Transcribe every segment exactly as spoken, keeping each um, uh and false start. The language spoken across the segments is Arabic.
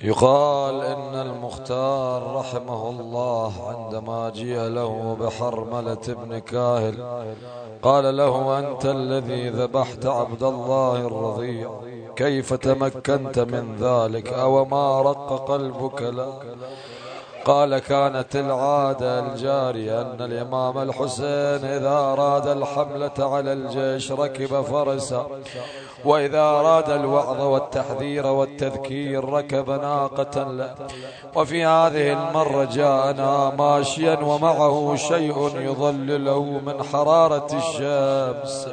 يقال إن المختار رحمه الله عندما جيء له بحرملة بن كاهل قال له: أنت الذي ذبحت عبد الله الرضيع، كيف تمكنت من ذلك؟ أو ما رق قلبك له؟ قال: كانت العادة الجارية أن الإمام الحسين إذا أراد الحملة على الجيش ركب فرسا، وإذا أراد الوعظ والتحذير والتذكير ركب ناقة له. وفي هذه المرة جاءنا ماشيا ومعه شيء يظلله من حرارة الشمس،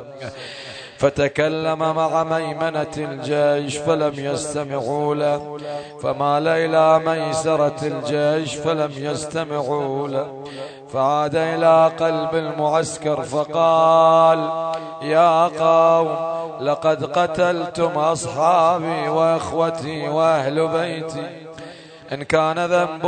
فتكلم مع ميمنة الجيش فلم يستمعوا له، فمال إلى ميسرة الجيش فلم يستمعوا له، فعاد إلى قلب المعسكر فقال: يا قوم، لقد قتلتم أصحابي وأخوتي وأهل بيتي، إن كان ذنب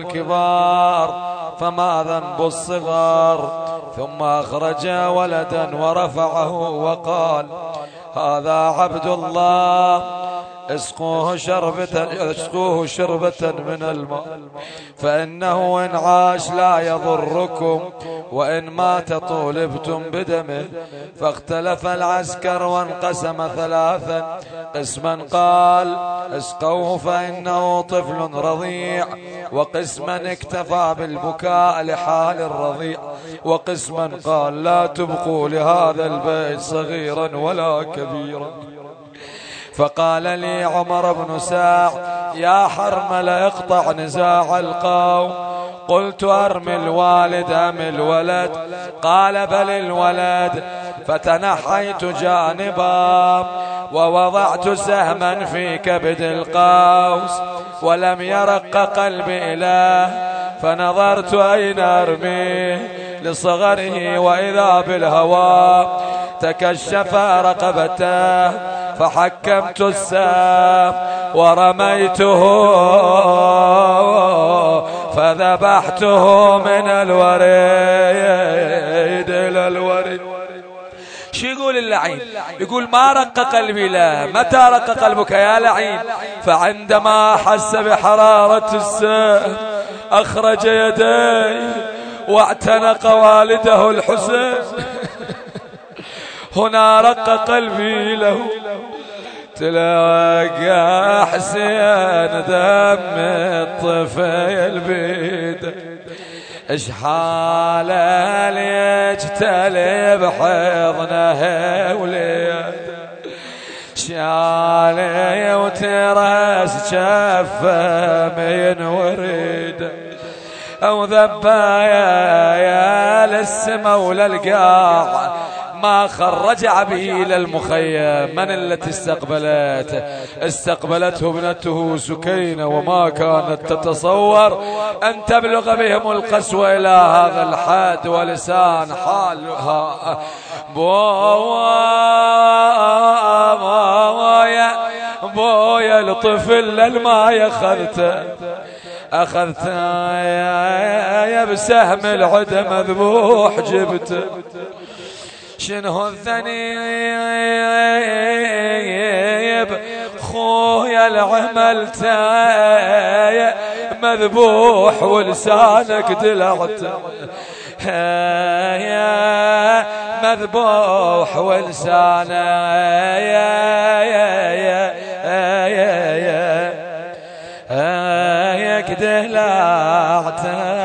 للكبار فما ذنب الصغار؟ ثم أخرج ولدا ورفعه وقال: هذا عبد الله، اسقوه شربة, اسقوه شربة من الماء، فإنه إن عاش لا يضركم، وإن مات طولبتم بدمه. فاختلف العسكر وانقسم ثلاثا: قسما قال: اسقوه فإنه طفل رضيع، وقسما اكتفى بالبكاء لحال الرضيع، وقسما قال: لا تبقوا لهذا البيت صغيرا ولا كبيرا. فقال لي عمر بن ساع: يا حرمل اقطع نزاع القوم. قلت: أرمي الوالد أم الولد؟ قال: بل الولد. فتنحيت جانبا ووضعت سهما في كبد القوس، ولم يرق قلبي إليه، فنظرت أين أرميه لصغره، وإذا بالهواء تكشف رقبته، فحكمت السهم ورميته فذبحته من الوريد إلى الوريد. شو يقول اللعين؟ يقول: ما رق قلبي له. متى رق قلبك يا لعين؟ فعندما حس بحرارة السهم أخرج يديه واعتنق والده الحسين. هنا رق قلبي له. تلاقى حسين دم الطفيل بيده، اش حاله ليجتلي بحضنه وليد، شالي وترس شفه من وريده، او ذبايا يا للسما وللقاع، ما خرج عبيه للمخيم. من التي استقبلته؟ استقبلته ابنته سكينة، وما كانت تتصور أن تبلغ بهم القسوة إلى هذا الحد. ولسان حالها: بويا بويا الطفل الماء أخذته أخذته يا بسهم العدى مذبوح جبته. شنو الذنيب خويا العمل تاي مذبوح ولسانك دلعته، يا مذبوح ولسانك دلعته.